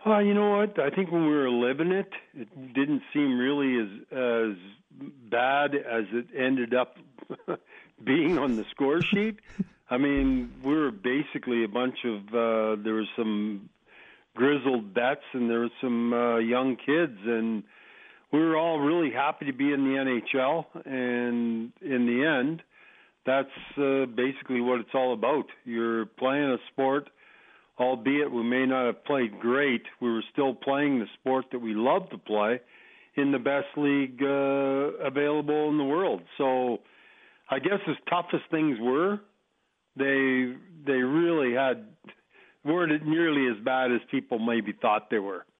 You know what? I think when we were living it, it didn't seem really as bad as it ended up being on the score sheet. I mean, we were basically a bunch of there was some grizzled vets and there was some young kids, and we were all really happy to be in the NHL. And in the end, that's basically what it's all about. You're playing a sport. Albeit we may not have played great, we were still playing the sport that we love to play in the best league available in the world. So I guess as tough as things were, they really weren't nearly as bad as people maybe thought they were.